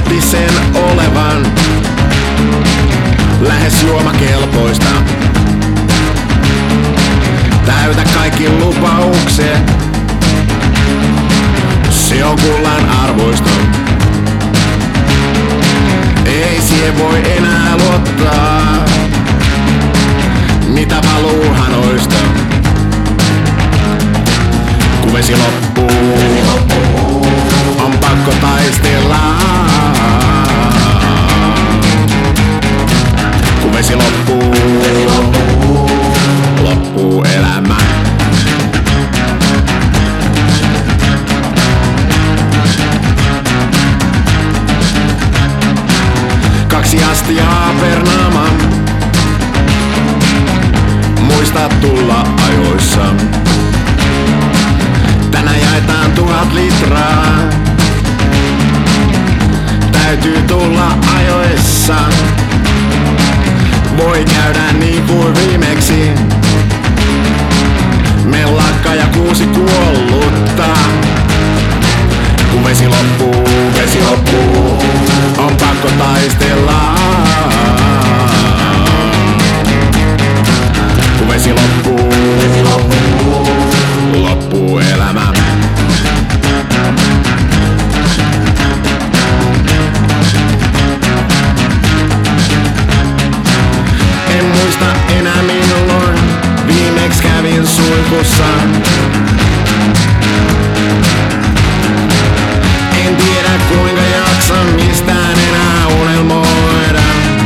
näytti sen olevan lähes juomakelpoista. Täytä kaikki lupaukset, se on kullan arvoista. Ei siihen voi enää luottaa, mitä valuu hanoista. Kun vesi loppuu, on pakko taistella. Kun vesi loppuu, loppuu elämä. Kaksi astiaa per naama, muista tulla ajoissa. Tänään jaetaan 1000 litraa, täytyy tulla ajoissa. Voi käydä niin kuin viimeksi, mellakka ja 6 kuollutta. Kun vesi loppuu, on pakko taistella. Kun vesi loppuu, loppuu elämä. En muista enää milloin viimeksi kävin suihkussa. En tiedä kuinka jaksan mistään enää unelmoida.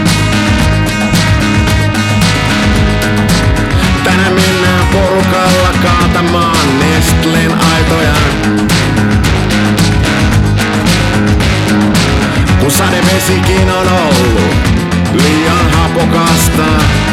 Tänään mennään porukalla kaatamaan Nestlen aitoja. Kun sadevesikin on ollut liian hapokasta.